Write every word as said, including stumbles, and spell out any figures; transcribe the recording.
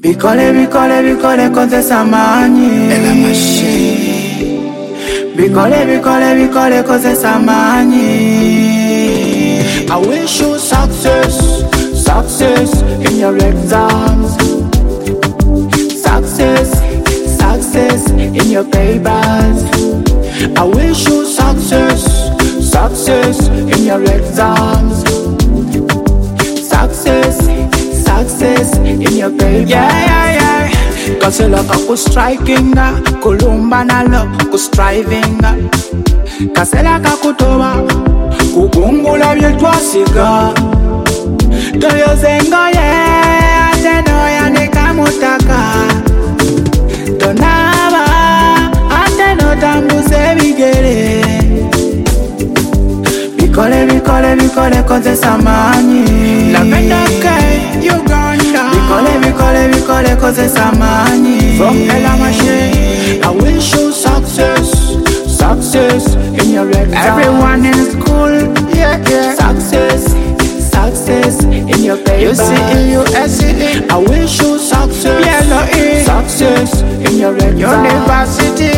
Bikole, bikole, bikole, koze samanyi. Ela machine. Bikole, bikole, bikole, koze samanyi. I wish you success, success in your exams. Success, success in your papers. I wish you success, success in your exams. Success, success in your papers. Yeah, yeah, yeah. Kasela kaku striking, kulumba nalo ku striving. Kasela kakutoba, kugungula byetwasiga. Toyozengo ye, ateno yanika mutaka. Tonaba, ateno tambuse bigere. Bikole, bikole, bikole, koze samanyi. Lavenda K, Uganda. Bikole, bikole, bikole, koze samanyi. From Ela Machine. I wish you success, success in your exams. Everyone in school, Yeah, yeah. success, success in your You papers. see E, U S E. I wish you success, Yellow E. success in your exams. University.